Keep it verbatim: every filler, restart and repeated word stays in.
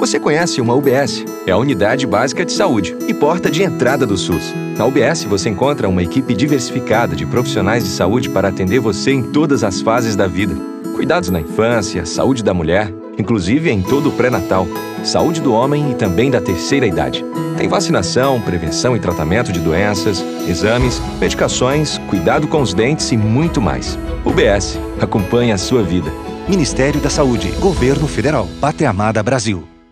Você conhece uma U B S? É a Unidade Básica de Saúde e porta de entrada do SUS. Na U B S você encontra uma equipe diversificada de profissionais de saúde para atender você em todas as fases da vida. Cuidados na infância, saúde da mulher, inclusive em todo o pré-natal, saúde do homem e também da terceira idade. Tem vacinação, prevenção e tratamento de doenças, exames, medicações, cuidado com os dentes e muito mais. U B S, acompanha a sua vida. Ministério da Saúde, Governo Federal, Pátria Amada Brasil.